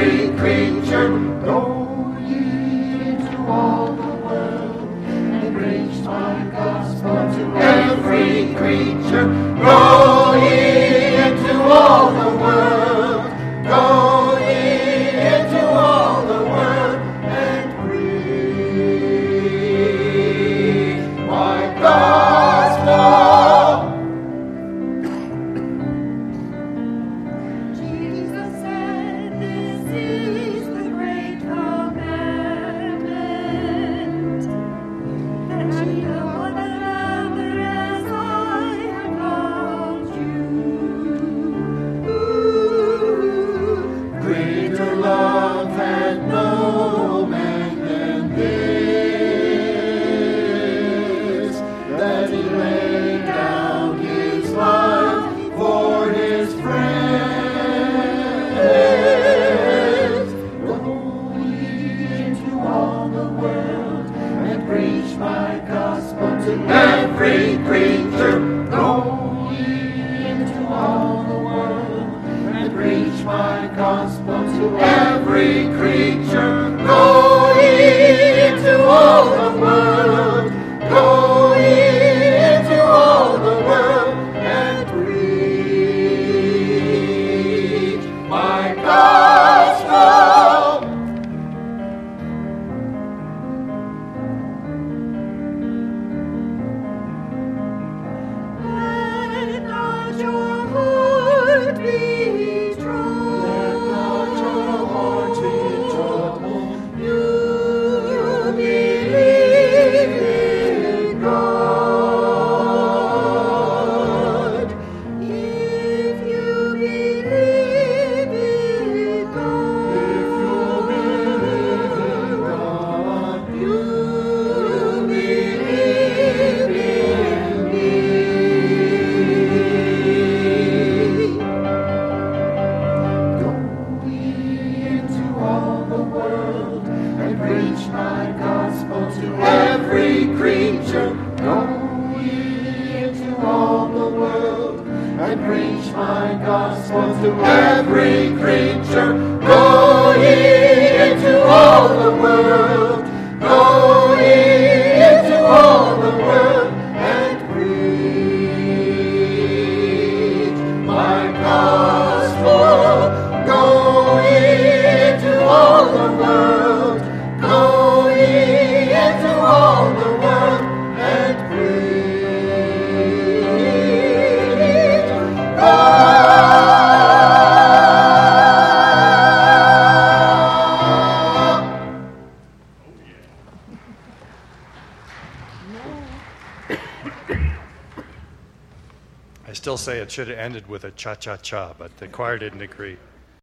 every creature, go ye into all the world, and preach my gospel to every creature. Go ye into all the world, go ye into all the world, and preach my gospel. Every creature, go ye into all the world, and preach my gospel to every creature. Go ye into all the world, go ye into all the world, and preach my gospel. Say it should have ended with a cha-cha-cha, but the choir didn't agree.